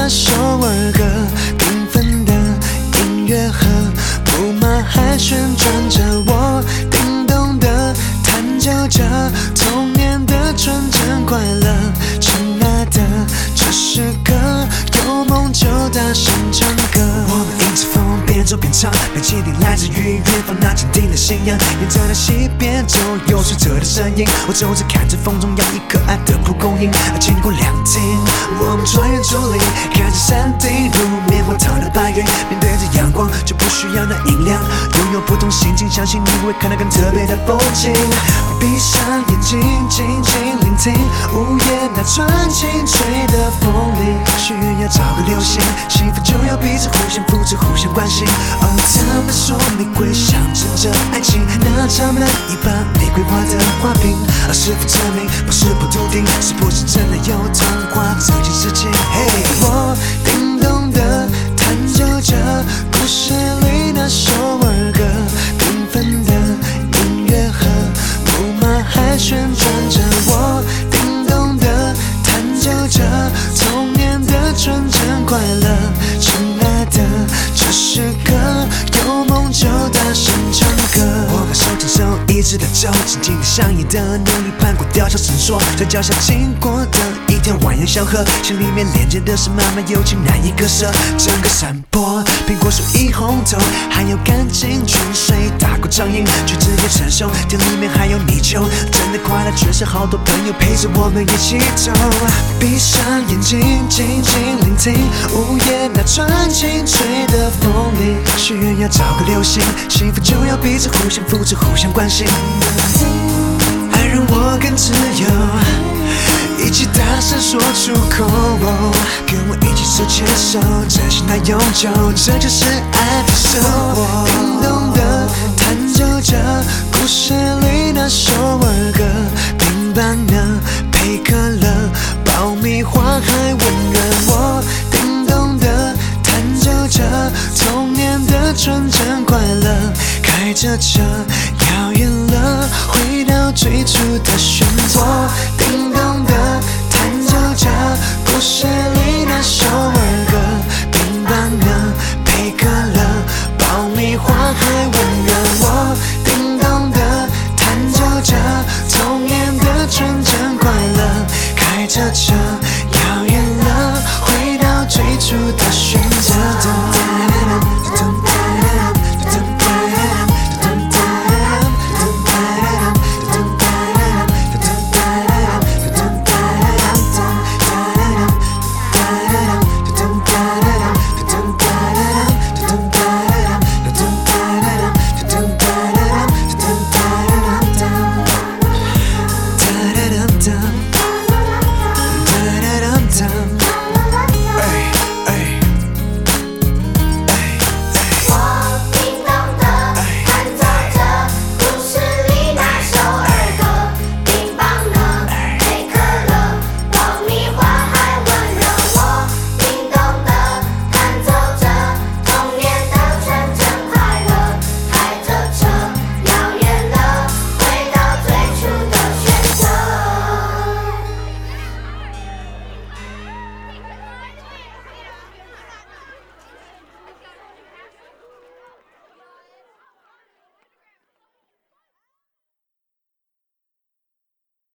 那首儿歌，缤纷的音乐盒，木马还旋转着，我叮咚的弹奏着童年的纯真快乐。亲爱的，这时刻有梦就大声唱歌。我们迎着风边走边唱，边倾听来自于远方那坚定的信仰。沿着那西边走，有水车的身影，我走着看着风中洋溢可爱的蒲公英。经过凉亭，我们穿越竹林，看着山顶如棉花糖的白云。面对着阳光，就不需要那音量，拥有不同心情，相信你会看到更特别的风景。闭上眼睛，静静聆听午夜那串清脆的风铃。许愿要找个流星，幸福就要彼此互相扶持，互相关心。他们说玫瑰象征着爱情，那长满一把玫瑰花的花瓶，是否证明不是不笃定，是不是真的有童话这件事情？嘿，我叮咚的弹奏着故事里那首儿歌，缤纷的音乐盒，木马还旋转着，我叮咚的弹奏着童年的纯真快乐。亲爱的，这时刻有梦就大声唱歌。我们手牵手一直的走，静静的相依的努力攀过吊桥绳索，在脚下经过的一条蜿蜒小河，心里面连接的是满满友情难以割舍。整个山坡苹果树一红透，还有干净泉水打过掌印，橘子也成熟，田里面还有泥鳅，真的快乐全是好多朋友陪着我们一起走。闭上眼睛，静静聆听午夜那串清脆的风铃。许愿要找个流星，幸福就要彼此互相扶持，互相关心。爱让我更自由，一起大声说出口，跟我一起手牵手，真心来永久，这就是爱的生活。叮咚的弹奏着故事里那首儿歌，冰棒呢，配可乐，爆米花还温